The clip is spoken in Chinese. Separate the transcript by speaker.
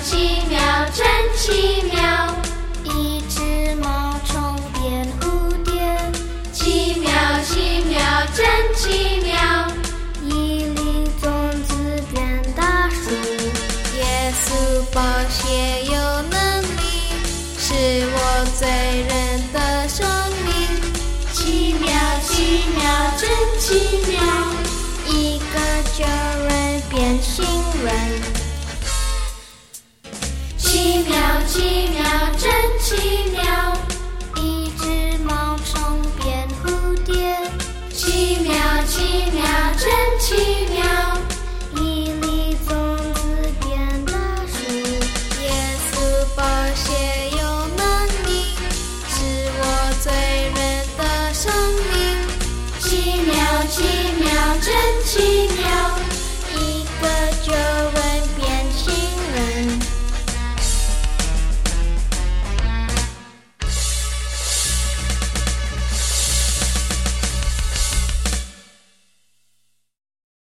Speaker 1: 奇妙，真奇妙！
Speaker 2: 一只毛虫变蝴蝶，
Speaker 1: 奇妙，奇妙，真奇妙！
Speaker 2: 一粒种子变大树，耶稣宝血有能力，是我罪人的生命。
Speaker 1: 奇妙，奇妙，真奇妙！
Speaker 2: 一个旧人变新人，
Speaker 1: 奇妙，奇妙，真奇妙！